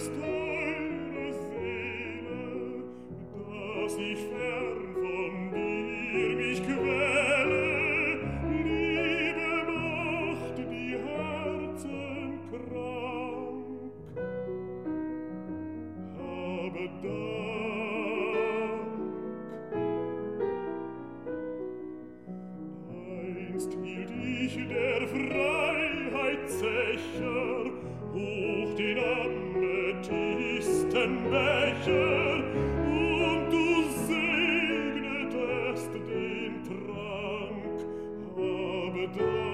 teure Seele, dass ich fern von dir mich quäle. Liebe macht die Herzen krank. Habe Dank. Einst hielt ich der Freiheit Zecher, hoch den Amethystenbecher, und du segnetest den Trank. Habe Dank.